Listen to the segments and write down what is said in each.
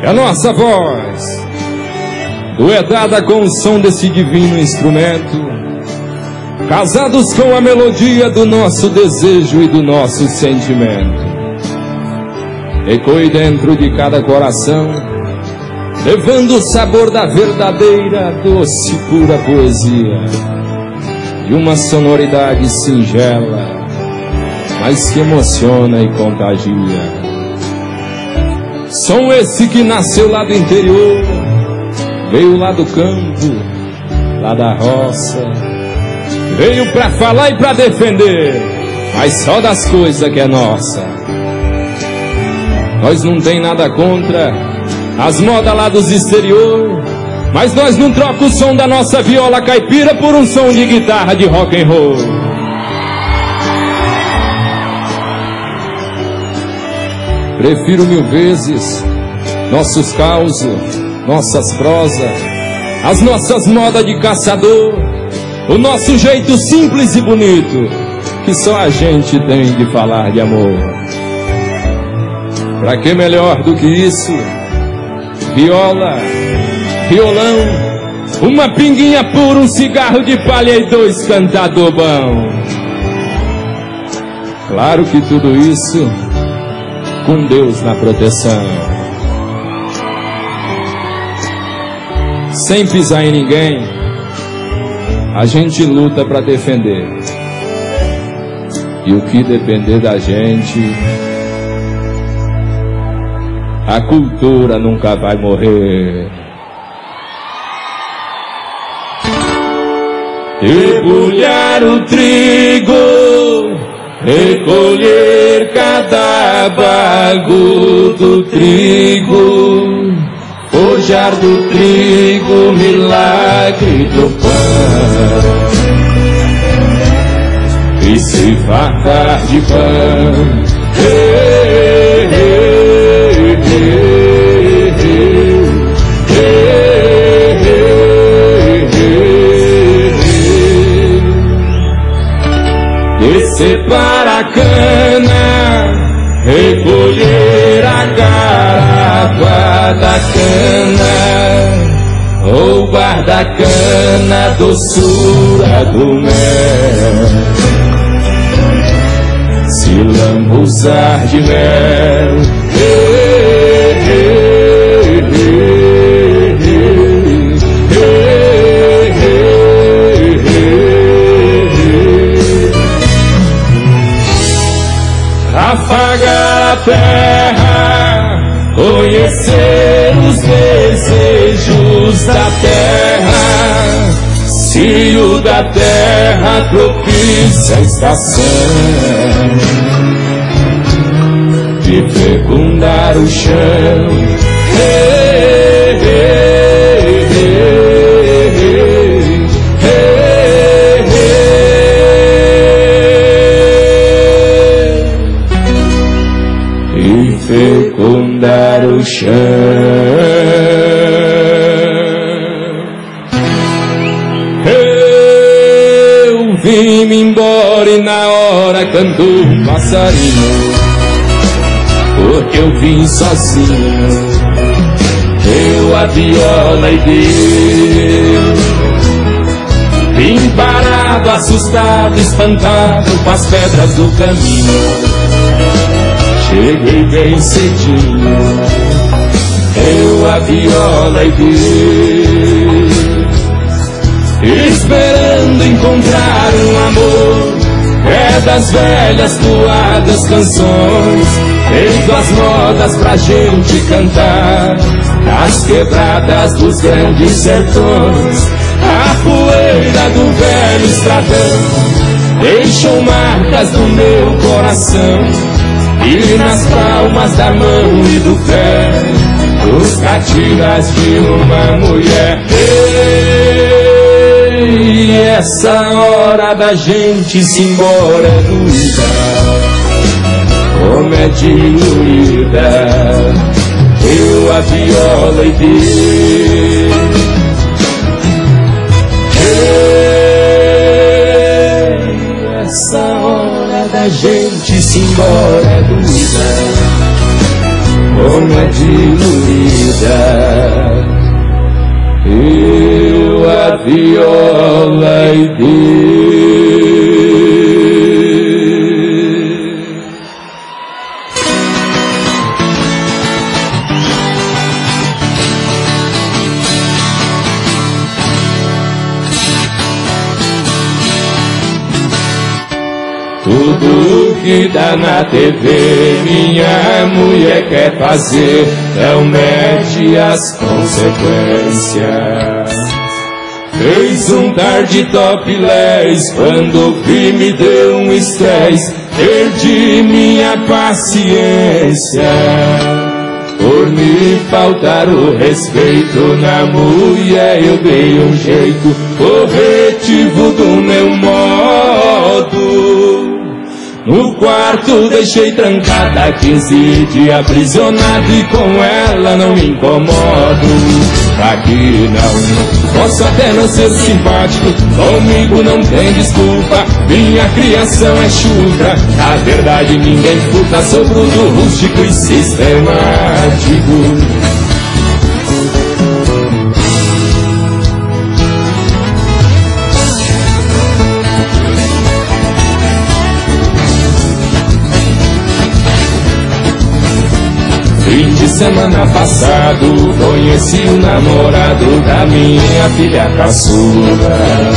E a nossa voz duetada com o som desse divino instrumento, casados com a melodia do nosso desejo e do nosso sentimento, ecoe dentro de cada coração, levando o sabor da verdadeira, doce, pura poesia, de uma sonoridade singela, mas que emociona e contagia. Som esse que nasceu lá do interior, veio lá do campo, lá da roça, veio pra falar e pra defender, mas só das coisas que é nossa. Nós não tem nada contra as modas lá dos exterior, mas nós não troca o som da nossa viola caipira por um som de guitarra de rock and roll. Prefiro mil vezes nossos causos, nossas prosas, as nossas modas de caçador, o nosso jeito simples e bonito, que só a gente tem de falar de amor. Pra que melhor do que isso? Viola, violão, uma pinguinha pura, um cigarro de palha e dois cantador bom. Claro que tudo isso com Deus na proteção, sem pisar em ninguém. A gente luta pra defender, e o que depender da gente, a cultura nunca vai morrer. Debulhar o trigo, recolher cada bago do trigo, forjar do trigo milagre do pão, e se fartar de pão. Descer para a cana, recolher a garapa da cana, roubar da cana a doçura do mel, se lambuzar de mel. Afagar a terra, conhecer os desejos da terra, se o da terra propicia a estação de fecundar o chão. Fecundar o chão. Eu vim-me embora e na hora cantou um passarinho, porque eu vim sozinho, eu a viola e Deus. Vim parado, assustado, espantado com as pedras do caminho. Cheguei bem cedinho, eu a viola e Deus, esperando encontrar um amor. É das velhas toadas canções, feito as modas pra gente cantar, nas quebradas dos grandes sertões. A poeira do velho estradão deixou marcas no meu coração, e nas palmas da mão e do pé, os catiras de uma mulher. E essa hora da gente se embora é doída, como é diluída, eu a viola e Deus. Essa hora da gente se embora é doída, como é diluída, eu, a viola e Deus. Tudo que dá na TV, minha mulher quer fazer, não mede as consequências. Fez um tarde topless, quando vi me deu um estresse, perdi minha paciência. Por me faltar o respeito na mulher, eu dei um jeito corretivo do meu modo. No quarto deixei trancada 15 dias aprisionado, e com ela não me incomodo. Aqui não, posso até não ser simpático, comigo não tem desculpa, minha criação é chucra. Na verdade ninguém furta, sou bruto, rústico e sistemático. Fim de semana passado, conheci o namorado da minha filha caçula.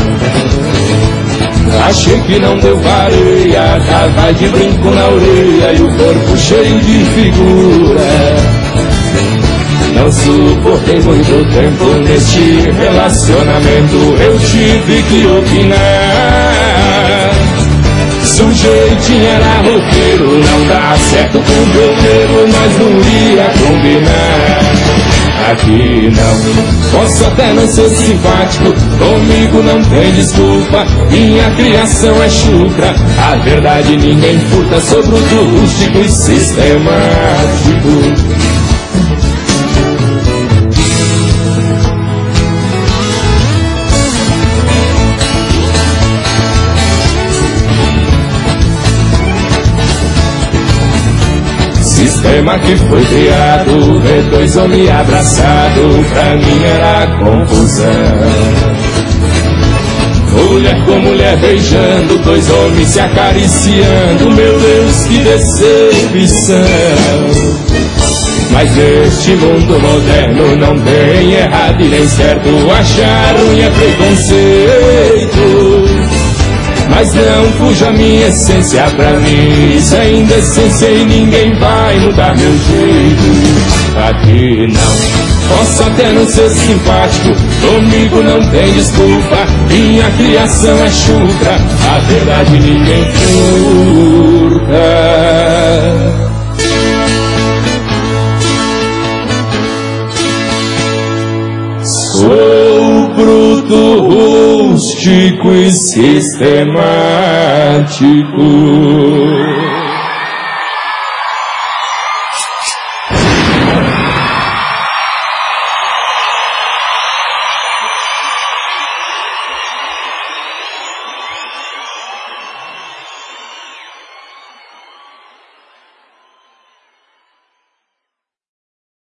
Achei que não deu vareia, tava de brinco na orelha e o corpo cheio de figura. Não suportei muito tempo neste relacionamento, eu tive que opinar. Sujeitinho era roqueiro, não dá certo com violeiro, nós não ia combinar. Aqui não, posso até não ser simpático, comigo não tem desculpa, minha criação é chucra. A verdade ninguém furta, sou bruto, rústico e sistemático. Sistema que foi criado, ver dois homens abraçados, pra mim era confusão. Mulher com mulher beijando, dois homens se acariciando, meu Deus, que decepção. Mas neste mundo moderno não tem errado e nem certo, achar ruim é preconceito. Mas não fuja minha essência, pra mim isso é indecência e ninguém vai mudar meu jeito. Aqui não, posso até não ser simpático, comigo não tem desculpa, minha criação é chucra, a verdade ninguém furta. Sou bruto, rústico e sistemático.